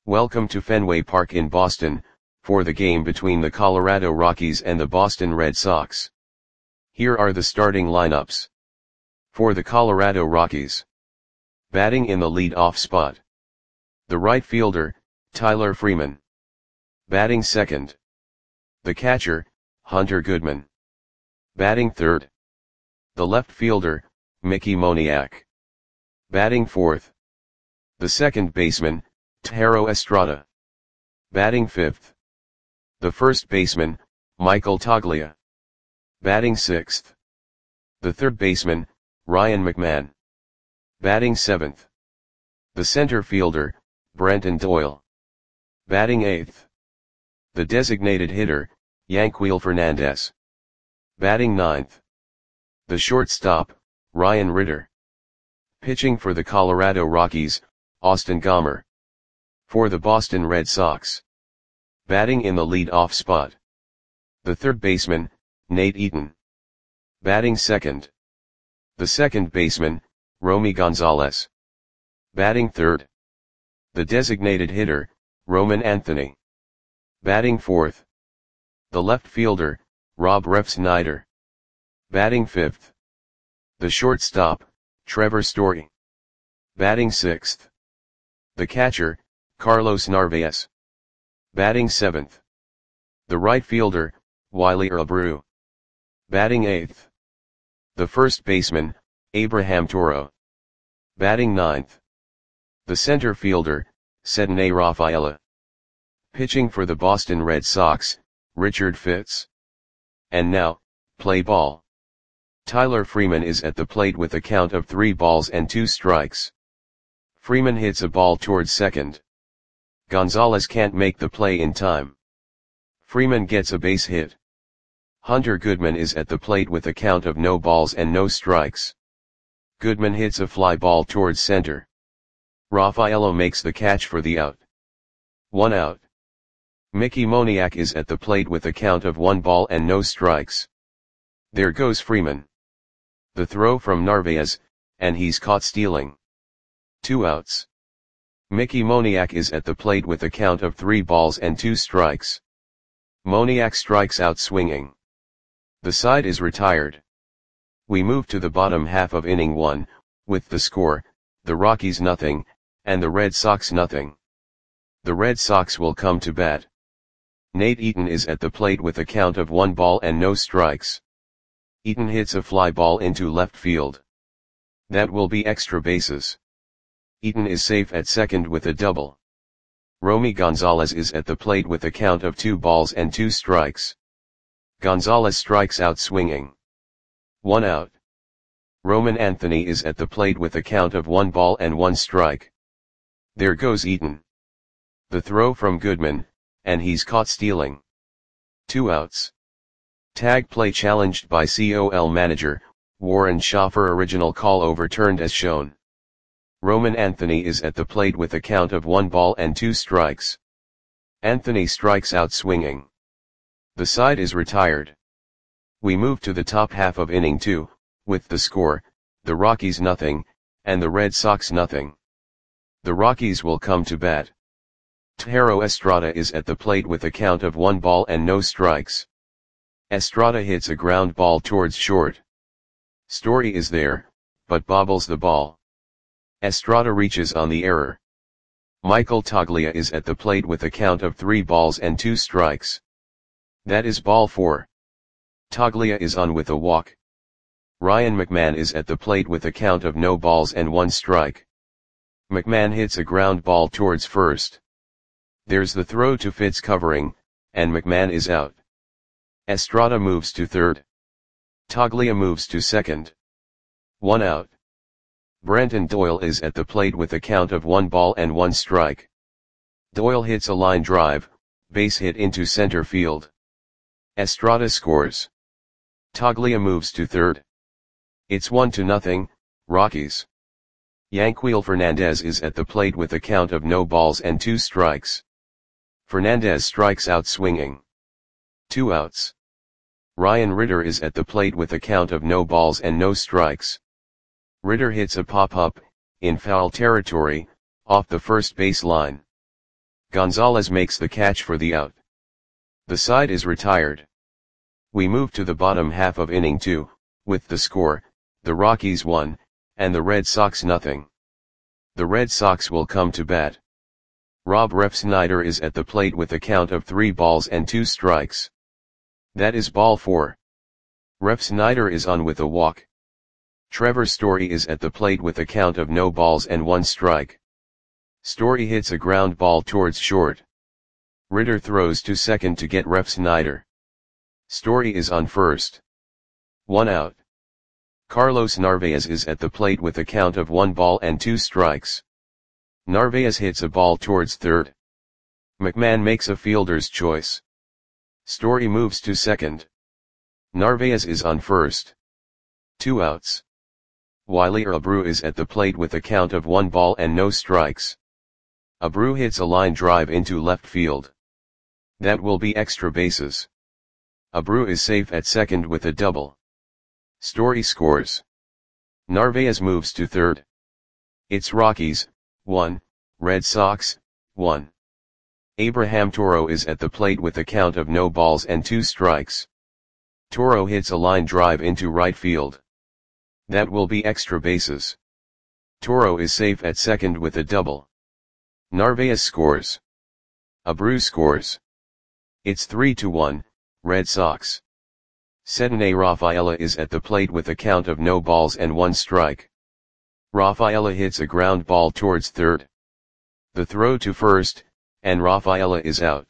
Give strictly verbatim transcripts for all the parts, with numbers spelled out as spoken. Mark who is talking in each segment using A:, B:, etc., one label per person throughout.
A: Welcome to Fenway Park in Boston, for the game between the Colorado Rockies and the Boston Red Sox. Here are the starting lineups. For the Colorado Rockies. Batting in the lead-off spot. The right fielder, Tyler Freeman. Batting second. The catcher, Hunter Goodman. Batting third. The left fielder, Mickey Moniak. Batting fourth. The second baseman, Thairo Estrada. Batting fifth. The first baseman, Michael Toglia. Batting sixth. The third baseman, Ryan McMahon. Batting seventh. The center fielder, Brenton Doyle. Batting eighth. The designated hitter, Yanquiel Fernandez. Batting ninth. The shortstop, Ryan Ritter. Pitching for the Colorado Rockies, Austin Gomber. For the Boston Red Sox. Batting in the lead-off spot. The third baseman, Nate Eaton. Batting second. The second baseman, Romy Gonzalez. Batting third. The designated hitter, Roman Anthony. Batting fourth. The left fielder, Rob Refsnyder. Batting fifth. The shortstop, Trevor Story. Batting sixth. The catcher, Carlos Narvaez. Batting seventh. The right fielder, Wiley Abreu. Batting eighth. The first baseman, Abraham Toro. Batting ninth. The center fielder, Cedney Rafaela. Pitching for the Boston Red Sox, Richard Fitts. And now, play ball. Tyler Freeman is at the plate with a count of three balls and two strikes. Freeman hits a ball towards second. Gonzalez can't make the play in time. Freeman gets a base hit. Hunter Goodman is at the plate with a count of no balls and no strikes. Goodman hits a fly ball towards center. Rafaela makes the catch for the out. One out. Mickey Moniak is at the plate with a count of one ball and no strikes. There goes Freeman. The throw from Narvaez, and he's caught stealing. Two outs. Mickey Moniak is at the plate with a count of three balls and two strikes. Moniak strikes out swinging. The side is retired. We move to the bottom half of inning one, with the score, the Rockies nothing, and the Red Sox nothing. The Red Sox will come to bat. Nate Eaton is at the plate with a count of one ball and no strikes. Eaton hits a fly ball into left field. That will be extra bases. Eaton is safe at second with a double. Romy Gonzalez is at the plate with a count of two balls and two strikes. Gonzalez strikes out swinging. One out. Roman Anthony is at the plate with a count of one ball and one strike. There goes Eaton. The throw from Goodman, and he's caught stealing. Two outs. Tag play challenged by C O L manager, Warren Schaffer. Original call overturned as shown. Roman Anthony is at the plate with a count of one ball and two strikes. Anthony strikes out swinging. The side is retired. We move to the top half of inning two, with the score, the Rockies nothing, and the Red Sox nothing. The Rockies will come to bat. Thairo Estrada is at the plate with a count of one ball and no strikes. Estrada hits a ground ball towards short. Story is there, but bobbles the ball. Estrada reaches on the error. Michael Toglia is at the plate with a count of three balls and two strikes. That is ball four. Toglia is on with a walk. Ryan McMahon is at the plate with a count of no balls and one strike. McMahon hits a ground ball towards first. There's the throw to Fitts covering, and McMahon is out. Estrada moves to third. Toglia moves to second. One out. Brenton Doyle is at the plate with a count of one ball and one strike. Doyle hits a line drive, base hit into center field. Estrada scores. Toglia moves to third. It's one to nothing, Rockies. Yanquiel Fernandez is at the plate with a count of no balls and two strikes. Fernandez strikes out swinging. Two outs. Ryan Ritter is at the plate with a count of no balls and no strikes. Ritter hits a pop-up, in foul territory, off the first base line. Gonzalez makes the catch for the out. The side is retired. We move to the bottom half of inning two, with the score, the Rockies one, and the Red Sox nothing. The Red Sox will come to bat. Rob Refsnyder is at the plate with a count of three balls and two strikes. That is ball four. Refsnyder is on with a walk. Trevor Story is at the plate with a count of no balls and one strike. Story hits a ground ball towards short. Ritter throws to second to get Refsnyder. Story is on first. One out. Carlos Narvaez is at the plate with a count of one ball and two strikes. Narvaez hits a ball towards third. McMahon makes a fielder's choice. Story moves to second. Narvaez is on first. Two outs. Wiley Abreu is at the plate with a count of one ball and no strikes. Abreu hits a line drive into left field. That will be extra bases. Abreu is safe at second with a double. Story scores. Narvaez moves to third. It's Rockies, one, Red Sox, one. Abraham Toro is at the plate with a count of no balls and two strikes. Toro hits a line drive into right field. That will be extra bases. Toro is safe at second with a double. Narvaez scores. Abreu scores. It's three to one, Red Sox. Cedney Rafaela is at the plate with a count of no balls and one strike. Rafaela hits a ground ball towards third. The throw to first, and Rafaela is out.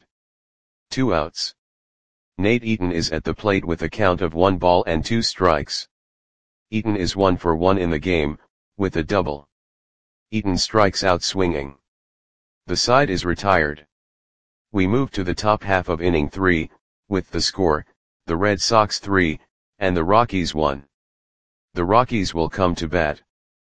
A: Two outs. Nate Eaton is at the plate with a count of one ball and two strikes. Eaton is one for one in the game, with a double. Eaton strikes out swinging. The side is retired. We move to the top half of inning three, with the score, the Red Sox three, and the Rockies one. The Rockies will come to bat.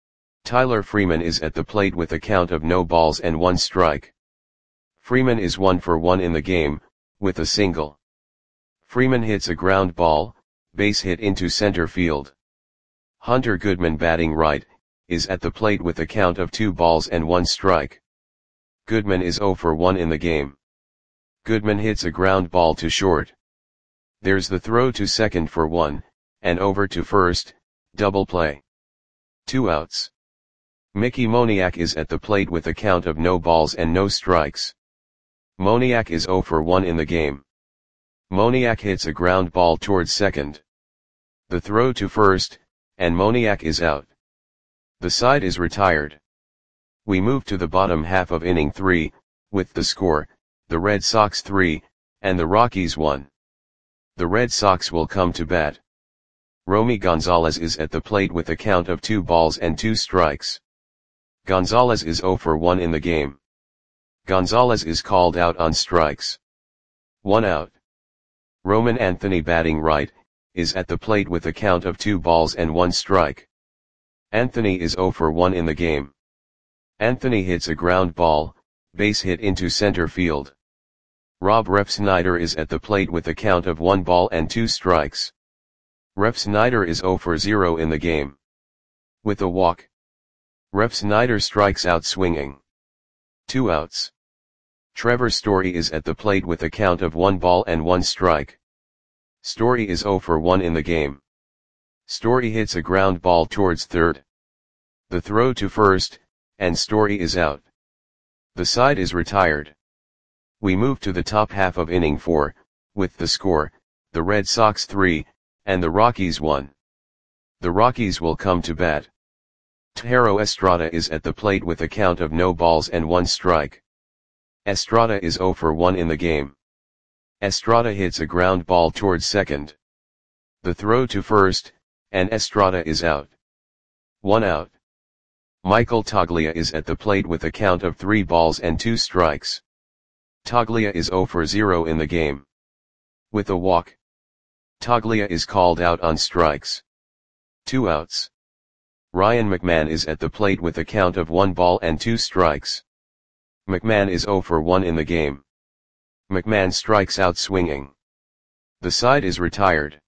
A: Tyler Freeman is at the plate with a count of no balls and one strike. Freeman is one for one in the game, with a single. Freeman hits a ground ball, base hit into center field. Hunter Goodman, batting right, is at the plate with a count of two balls and one strike. Goodman is zero for one in the game. Goodman hits a ground ball to short. There's the throw to second for one, and over to first, double play. Two outs. Mickey Moniak is at the plate with a count of no balls and no strikes. Moniak is zero for one in the game. Moniak hits a ground ball towards second. The throw to first, and Moniak is out. The side is retired. We move to the bottom half of inning three, with the score, the Red Sox three, and the Rockies one. The Red Sox will come to bat. Romy Gonzalez is at the plate with a count of two balls and two strikes. Gonzalez is zero for one in the game. Gonzalez is called out on strikes. One out. Roman Anthony, batting right, is at the plate with a count of two balls and one strike. Anthony is zero for one in the game. Anthony hits a ground ball, base hit into center field. Rob Refsnyder is at the plate with a count of one ball and two strikes. Refsnyder is zero for zero in the game. With a walk. Refsnyder strikes out swinging. Two outs. Trevor Story is at the plate with a count of one ball and one strike. Story is zero for one in the game. Story hits a ground ball towards third. The throw to first, and Story is out. The side is retired. We move to the top half of inning four, with the score, the Red Sox three, and the Rockies one. The Rockies will come to bat. Thairo Estrada is at the plate with a count of no balls and one strike. Estrada is zero for one in the game. Estrada hits a ground ball towards second. The throw to first, and Estrada is out. One out. Michael Toglia is at the plate with a count of three balls and two strikes. Toglia is zero for zero in the game. With a walk. Toglia is called out on strikes. Two outs. Ryan McMahon is at the plate with a count of one ball and two strikes. McMahon is zero for one in the game. McMahon strikes out swinging. The side is retired.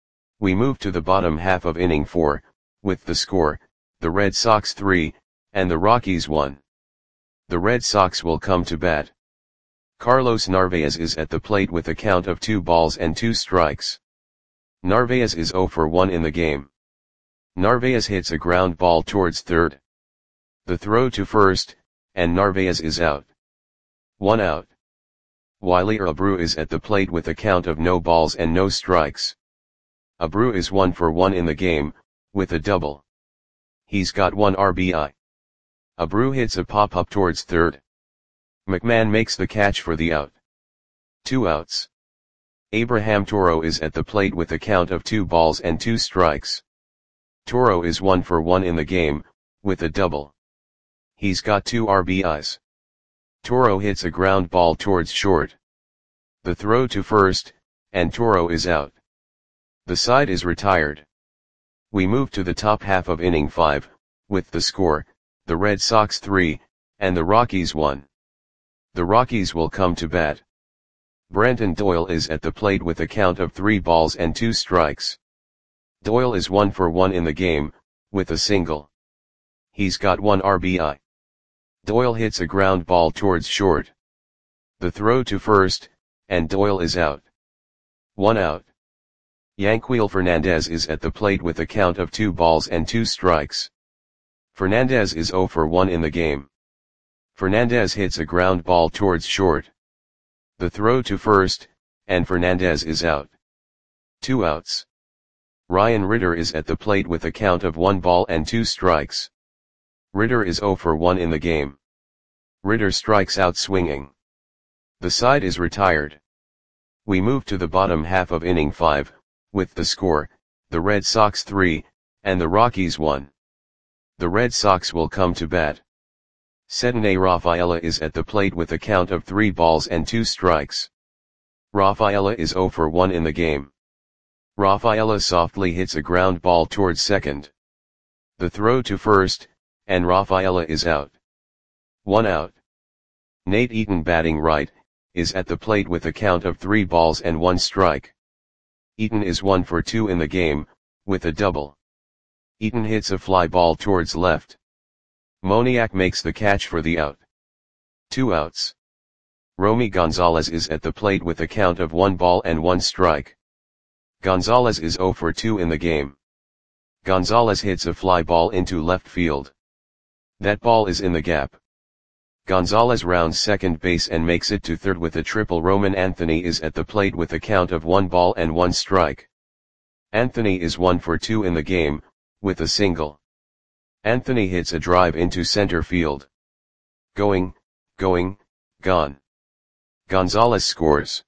A: We move to the bottom half of inning four, with the score, the Red Sox three, and the Rockies one. The Red Sox will come to bat. Carlos Narvaez is at the plate with a count of two balls and two strikes. Narvaez is zero for one in the game. Narvaez hits a ground ball towards third. The throw to first, and Narvaez is out. One out. Wiley Abreu is at the plate with a count of no balls and no strikes. Abreu is one for one in the game, with a double. He's got one R B I. Abreu hits a pop-up towards third. McMahon makes the catch for the out. Two outs. Abraham Toro is at the plate with a count of two balls and two strikes. Toro is one for one in the game, with a double. He's got two R B Is. Toro hits a ground ball towards short. The throw to first, and Toro is out. The side is retired. We move to the top half of inning five, with the score, the Red Sox three, and the Rockies one. The Rockies will come to bat. Brenton Doyle is at the plate with a count of three balls and two strikes. Doyle is one for one in the game, with a single. He's got one R B I. Doyle hits a ground ball towards short. The throw to first, and Doyle is out. One out. Yanquiel Fernandez is at the plate with a count of two balls and two strikes. Fernandez is zero for one in the game. Fernandez hits a ground ball towards short. The throw to first, and Fernandez is out. Two outs. Ryan Ritter is at the plate with a count of one ball and two strikes. Ritter is zero for one in the game. Ritter strikes out swinging. The side is retired. We move to the bottom half of inning five, with the score, the Red Sox three, and the Rockies one. The Red Sox will come to bat. Cedinne Rafaela is at the plate with a count of three balls and two strikes. Rafaela is zero for one in the game. Rafaela softly hits a ground ball towards second. The throw to first, and Rafaela is out. One out. Nate Eaton, batting right, is at the plate with a count of three balls and one strike. Eaton is one for two in the game, with a double. Eaton hits a fly ball towards left. Moniak makes the catch for the out. Two outs. Romy Gonzalez is at the plate with a count of one ball and one strike. Gonzalez is zero for two in the game. Gonzalez hits a fly ball into left field. That ball is in the gap. Gonzalez rounds second base and makes it to third with a triple. Roman Anthony is at the plate with a count of one ball and one strike. Anthony is one for two in the game, with a single. Anthony hits a drive into center field. Going, going, gone. Gonzalez scores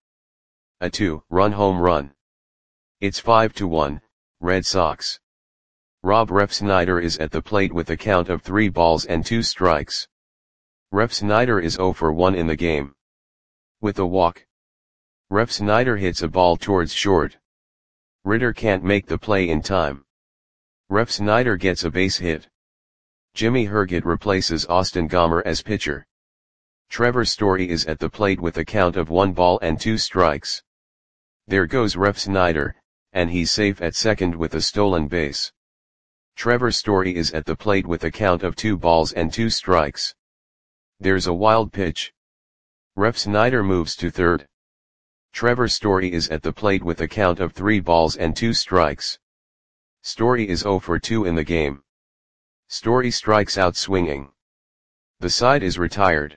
A: a two-run home run. It's five to one, Red Sox. Rob Refsnyder is at the plate with a count of three balls and two strikes. Refsnyder is zero for one in the game. With a walk. Refsnyder hits a ball towards short. Ritter can't make the play in time. Refsnyder gets a base hit. Jimmy Herget replaces Austin Gomber as pitcher. Trevor Story is at the plate with a count of one ball and two strikes. There goes Refsnyder, and he's safe at second with a stolen base. Trevor Story is at the plate with a count of two balls and two strikes. There's a wild pitch. Refsnyder moves to third. Trevor Story is at the plate with a count of three balls and two strikes. Story is zero for two in the game. Story strikes out swinging. The side is retired.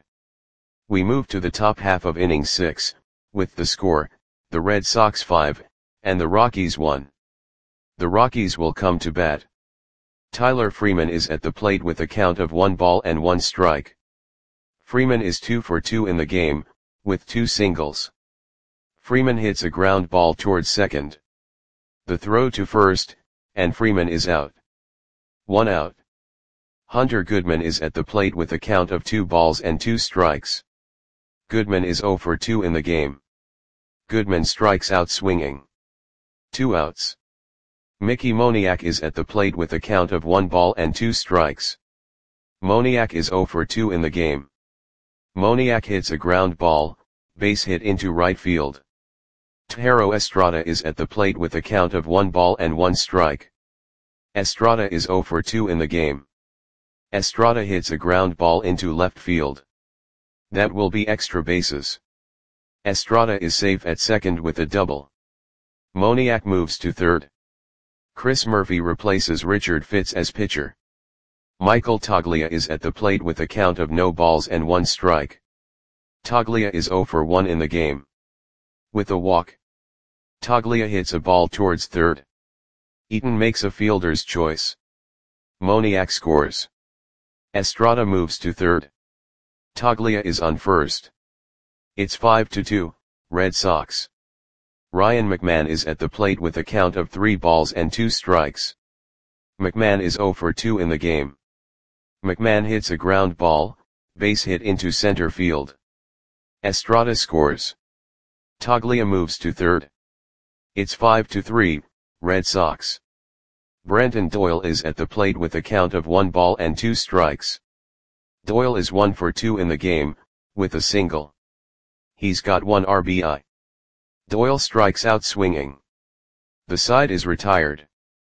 A: We move to the top half of inning six, with the score, the Red Sox five, and the Rockies one. The Rockies will come to bat. Tyler Freeman is at the plate with a count of one ball and one strike. Freeman is two for two in the game, with two singles. Freeman hits a ground ball towards second. The throw to first, and Freeman is out. One out. Hunter Goodman is at the plate with a count of two balls and two strikes. Goodman is zero for two in the game. Goodman strikes out swinging. Two outs. Mickey Moniak is at the plate with a count of one ball and two strikes. Moniak is zero for two in the game. Moniak hits a ground ball, base hit into right field. Tejero Estrada is at the plate with a count of one ball and one strike. Estrada is zero for two in the game. Estrada hits a ground ball into left field. That will be extra bases. Estrada is safe at second with a double. Moniak moves to third. Chris Murphy replaces Richard Fitz as pitcher. Michael Toglia is at the plate with a count of no balls and one strike. Toglia is zero for one in the game. With a walk, Toglia hits a ball towards third. Eaton makes a fielder's choice. Moniak scores. Estrada moves to third. Toglia is on first. It's five to two, Red Sox. Ryan McMahon is at the plate with a count of three balls and two strikes. McMahon is zero for two in the game. McMahon hits a ground ball, base hit into center field. Estrada scores. Toglia moves to third. It's five to three, Red Sox. Brenton Doyle is at the plate with a count of one ball and two strikes. Doyle is one for two in the game, with a single. He's got one R B I. Doyle strikes out swinging. The side is retired.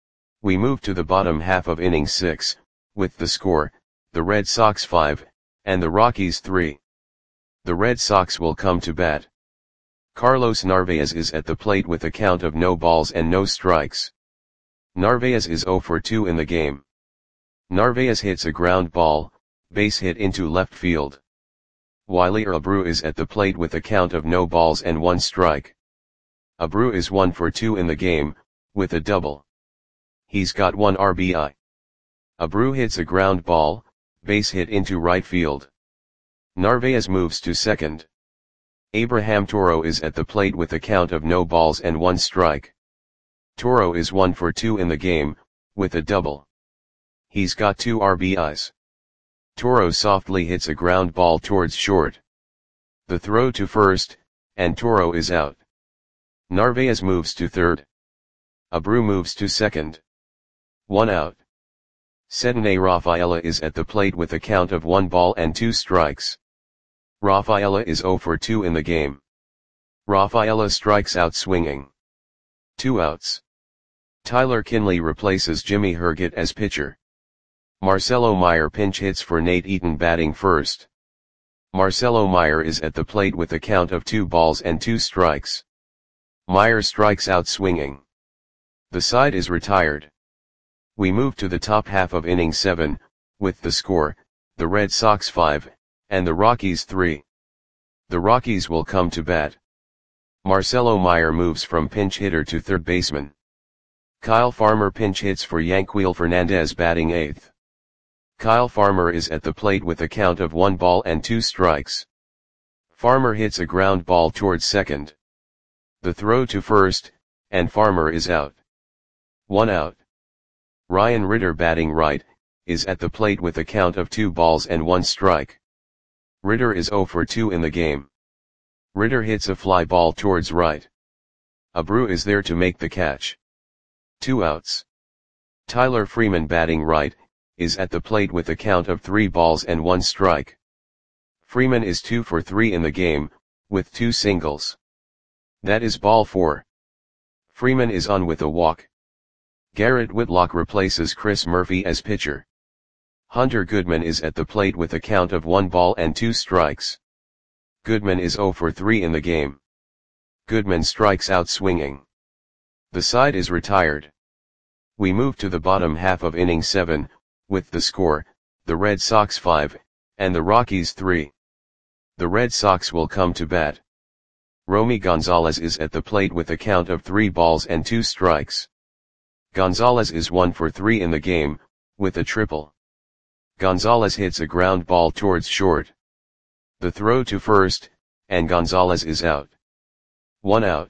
A: We move to the bottom half of inning six, with the score, the Red Sox five, and the Rockies three. The Red Sox will come to bat. Carlos Narvaez is at the plate with a count of no balls and no strikes. Narvaez is zero for two in the game. Narvaez hits a ground ball, base hit into left field. Wiley Abreu is at the plate with a count of no balls and one strike. Abreu is one for two in the game, with a double. He's got one R B I. Abreu hits a ground ball, base hit into right field. Narvaez moves to second. Abraham Toro is at the plate with a count of no balls and one strike. Toro is one for two in the game, with a double. He's got two R B Is. Toro softly hits a ground ball towards short. The throw to first, and Toro is out. Narvaez moves to third. Abreu moves to second. One out. Cedney Rafaela is at the plate with a count of one ball and two strikes. Rafaela is zero for two in the game. Rafaela strikes out swinging. Two outs. Tyler Kinley replaces Jimmy Herget as pitcher. Marcelo Meyer pinch hits for Nate Eaton batting first. Marcelo Meyer is at the plate with a count of two balls and two strikes. Meyer strikes out swinging. The side is retired. We move to the top half of inning seven, with the score, the Red Sox five, and the Rockies three. The Rockies will come to bat. Marcelo Meyer moves from pinch hitter to third baseman. Kyle Farmer pinch hits for Yanquiel Fernandez batting eighth. Kyle Farmer is at the plate with a count of one ball and two strikes. Farmer hits a ground ball towards second. The throw to first, and Farmer is out. One out. Ryan Ritter batting right, is at the plate with a count of two balls and one strike. Ritter is zero for two in the game. Ritter hits a fly ball towards right. Abreu is there to make the catch. Two outs. Tyler Freeman batting right, is at the plate with a count of three balls and one strike. Freeman is two for three in the game, with two singles. That is ball four. Freeman is on with a walk. Garrett Whitlock replaces Chris Murphy as pitcher. Hunter Goodman is at the plate with a count of one ball and two strikes. Goodman is zero for three in the game. Goodman strikes out swinging. The side is retired. We move to the bottom half of inning seven, with the score, the Red Sox five, and the Rockies three. The Red Sox will come to bat. Romy Gonzalez is at the plate with a count of three balls and two strikes. Gonzalez is one for three in the game, with a triple. Gonzalez hits a ground ball towards short. The throw to first, and Gonzalez is out. One out.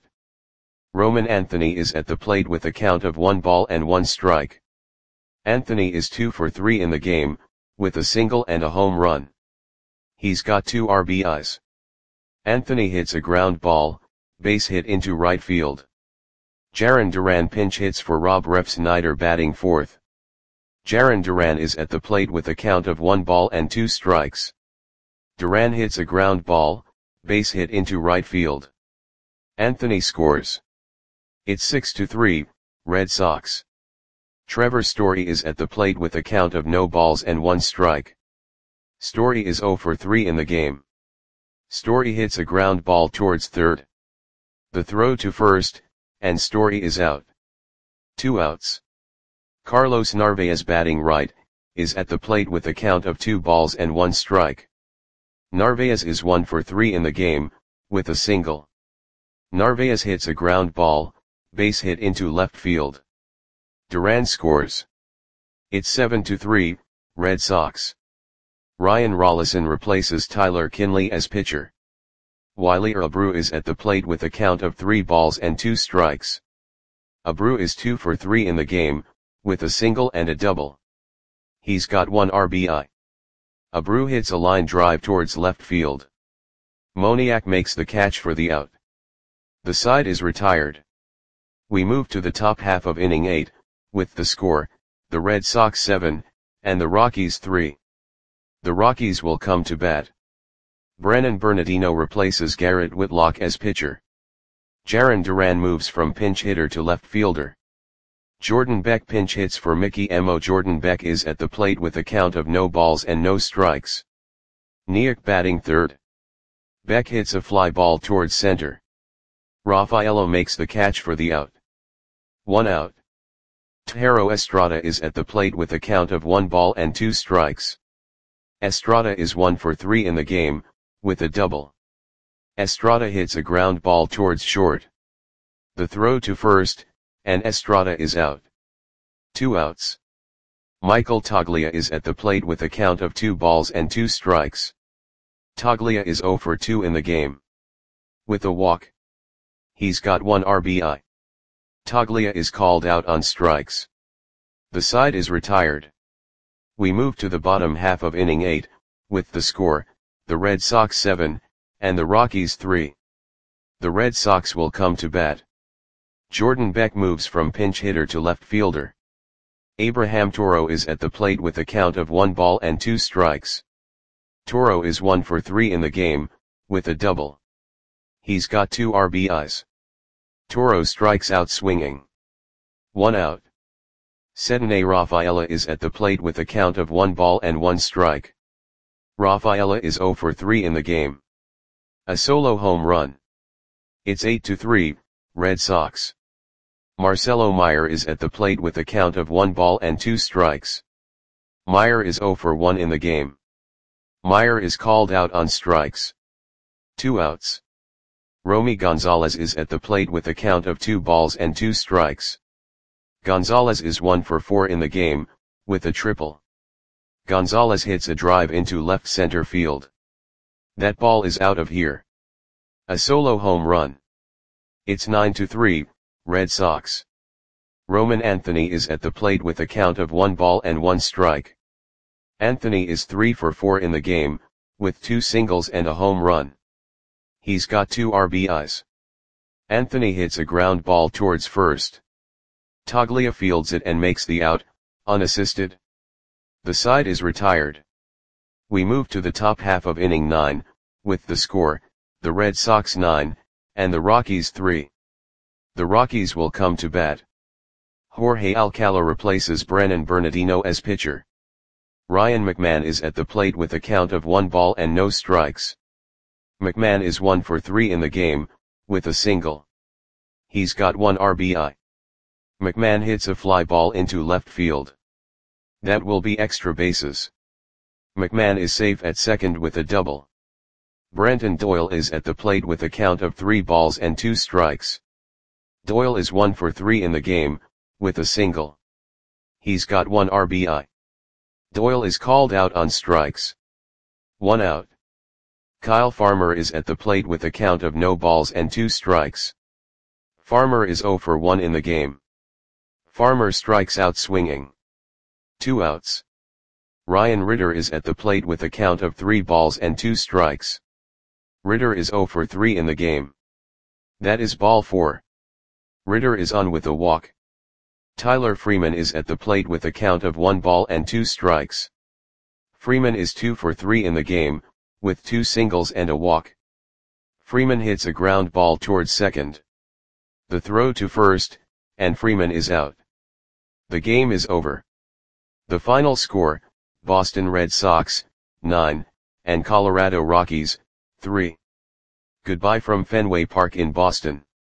A: Roman Anthony is at the plate with a count of one ball and one strike. Anthony is two for three in the game, with a single and a home run. He's got two R B Is. Anthony hits a ground ball, base hit into right field. Jarren Duran pinch hits for Rob Refsnyder batting fourth. Jarren Duran is at the plate with a count of one ball and two strikes. Duran hits a ground ball, base hit into right field. Anthony scores. It's six to three, Red Sox. Trevor Story is at the plate with a count of no balls and one strike. Story is zero for three in the game. Story hits a ground ball towards third. The throw to first, and Story is out. Two outs. Carlos Narvaez batting right, is at the plate with a count of two balls and one strike. Narvaez is one for three in the game, with a single. Narvaez hits a ground ball, base hit into left field. Duran scores. It's seven to three, Red Sox. Ryan Rollison replaces Tyler Kinley as pitcher. Wiley Abreu is at the plate with a count of three balls and two strikes. Abreu is two for three in the game, with a single and a double. He's got one R B I. Abreu hits a line drive towards left field. Moniak makes the catch for the out. The side is retired. We move to the top half of inning eight, with the score, the Red Sox seven, and the Rockies three. The Rockies will come to bat. Brennan Bernardino replaces Garrett Whitlock as pitcher. Jarren Duran moves from pinch hitter to left fielder. Jordan Beck pinch hits for Mickey Mo. Jordan Beck is at the plate with a count of no balls and no strikes. Niak batting third. Beck hits a fly ball towards center. Rafaelo makes the catch for the out. One out. Thairo Estrada is at the plate with a count of one ball and two strikes. Estrada is one for three in the game, with a double. Estrada hits a ground ball towards short. The throw to first, and Estrada is out. Two outs. Michael Toglia is at the plate with a count of two balls and two strikes. Toglia is zero for two in the game. With a walk. He's got one R B I. Toglia is called out on strikes. The side is retired. We move to the bottom half of inning eight, with the score, the Red Sox seven, and the Rockies three. The Red Sox will come to bat. Jordan Beck moves from pinch hitter to left fielder. Abraham Toro is at the plate with a count of one ball and two strikes. Toro is one for three in the game, with a double. He's got two R B Is. Toro strikes out swinging. One out. Cedinne Rafaela is at the plate with a count of one ball and one strike. Rafaela is zero for three in the game. A solo home run. It's eight to three, Red Sox. Marcelo Meyer is at the plate with a count of one ball and two strikes. Meyer is zero for one in the game. Meyer is called out on strikes. Two outs. Romy Gonzalez is at the plate with a count of two balls and two strikes. Gonzalez is one for four in the game, with a triple. Gonzalez hits a drive into left center field. That ball is out of here. A solo home run. It's nine to three, Red Sox. Roman Anthony is at the plate with a count of one ball and one strike. Anthony is three for four in the game, with two singles and a home run. He's got two R B Is. Anthony hits a ground ball towards first. Toglia fields it and makes the out, unassisted. The side is retired. We move to the top half of inning nine, with the score, the Red Sox nine, and the Rockies three. The Rockies will come to bat. Jorge Alcala replaces Brennan Bernardino as pitcher. Ryan McMahon is at the plate with a count of one ball and no strikes. McMahon is one for three in the game, with a single. He's got one R B I. McMahon hits a fly ball into left field. That will be extra bases. McMahon is safe at second with a double. Brenton Doyle is at the plate with a count of three balls and two strikes. Doyle is one for three in the game, with a single. He's got one R B I. Doyle is called out on strikes. One out. Kyle Farmer is at the plate with a count of no balls and two strikes. Farmer is zero for one in the game. Farmer strikes out swinging. Two outs. Ryan Ritter is at the plate with a count of three balls and two strikes. Ritter is zero for three in the game. That is ball four. Ritter is on with a walk. Tyler Freeman is at the plate with a count of one ball and two strikes. Freeman is two for three in the game, with two singles and a walk. Freeman hits a ground ball towards second. The throw to first, and Freeman is out. The game is over. The final score, Boston Red Sox, nine, and Colorado Rockies, three. Goodbye from Fenway Park in Boston.